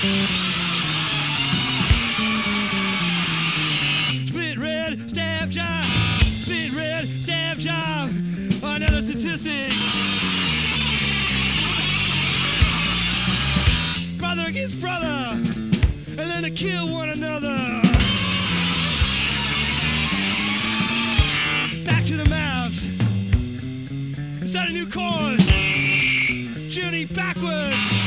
Split red, stab job. Split red, stab job. Another statistic. Brother against brother, and then to kill one another. Back to the maps. Start a new chord. Journey backward.